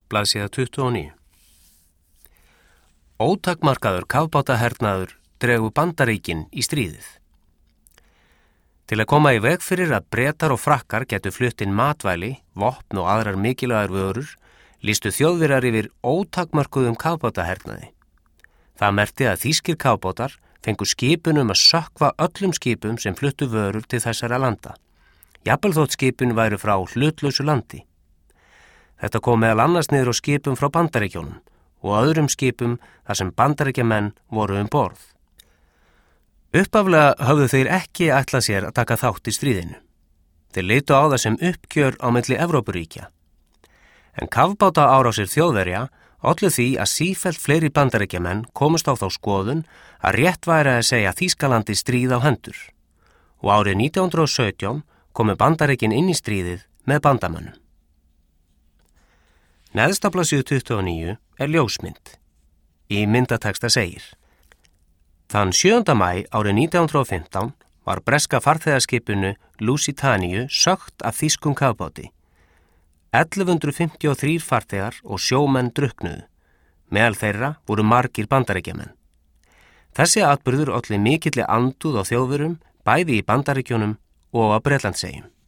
blaðsíða 29. Ótakmarkaður kafbátahernaður dregur Bandaríkin í stríðið. Til að koma í veg fyrir að Bretar og Frakkar getu flutt inn matvæli, vopn og aðrar mikilvægar vörur, lýstu Þjóðverjar yfir ótakmörkuðum kafbátahernaði. Það merkti að þýskir kafbátar fengu skipun að sökkva öllum skipum sem fluttu vörur til þessara landa. Jafnvel þótt skipin væru frá hlutlausu landi. Þetta kom meðal annars niður á skipum frá Bandaríkjunum og öðrum skipum þar sem Bandaríkjamenn voru borð. Upphaflega höfðu þeir ekki ætlað sér að taka þátt í stríðinu. Þeir litu á það sem uppgjör á milli Evrópuríkja. En kafbátaárásir Þjóðverja ollu því að sífellt fleiri Bandaríkjamenn komust á þá skoðun að rétt væri að segja Þýskalandi stríð á hendur. Og árið 1917 komu Bandaríkin inn í stríðið með bandamönnum. Neðst á blaðsíðu 29 ljósmynd. Í myndatexta segir: Þann 7. maí árið 1915 var breska farþegaskipinu Lusitaniu sökkt af þýskum kafbáti. 1153 farþegar og sjómenn drukknuðu. Meðal þeirra voru margir Bandaríkjamenn. Þessi atburður olli mikilli andúð á Þjóðverjum, bæði í Bandaríkjunum og á Bretlandseyjum.